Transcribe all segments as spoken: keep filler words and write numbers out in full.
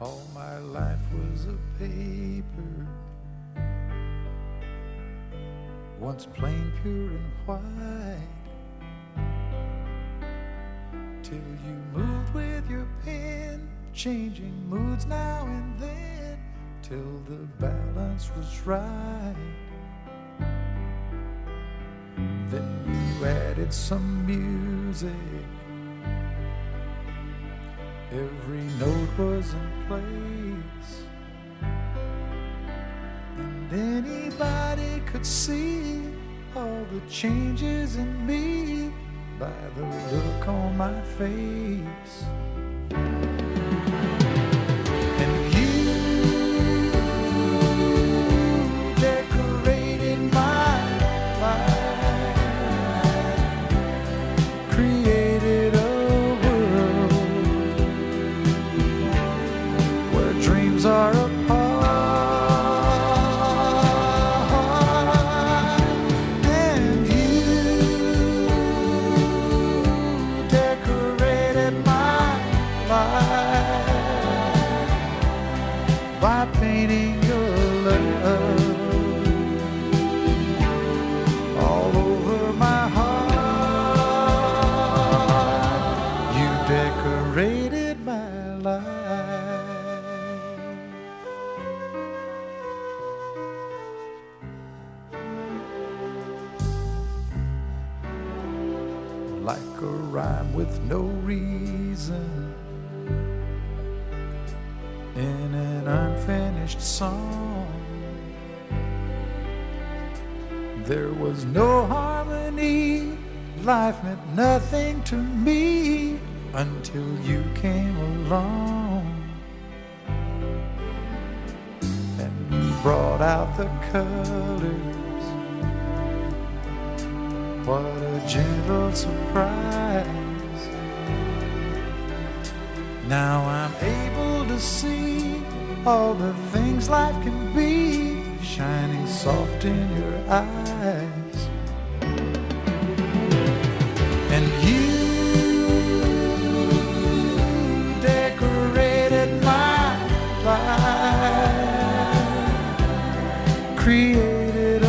All my life was a paper, once plain, pure and white, till you moved with your pen, changing moods now and then, till the balance was right. Then you added some music, every note was in place, and anybody could see all the changes in me by the look on my face. And you decorated my life, created a dreams are apart, and you decorated my life by painting your love all over my heart. You decorated my life. Like a rhyme with no reason in an unfinished song, there was no harmony, life meant nothing to me until you came along and brought out the colors. What a gentle surprise. Now I'm able to see all the things life can be, shining soft in your eyes. And you decorated my life, created a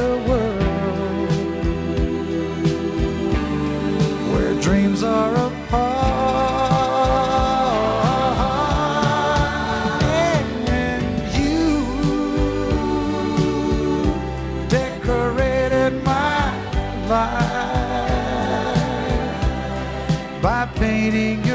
dreams are apart, and you decorated my life by painting your